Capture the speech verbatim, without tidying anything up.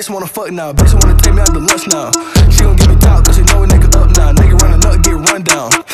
Bitch wanna fuck now, bitch wanna take me out to lunch now. She gon' give me top cause she know a nigga up now. Nigga run a nut, get run down.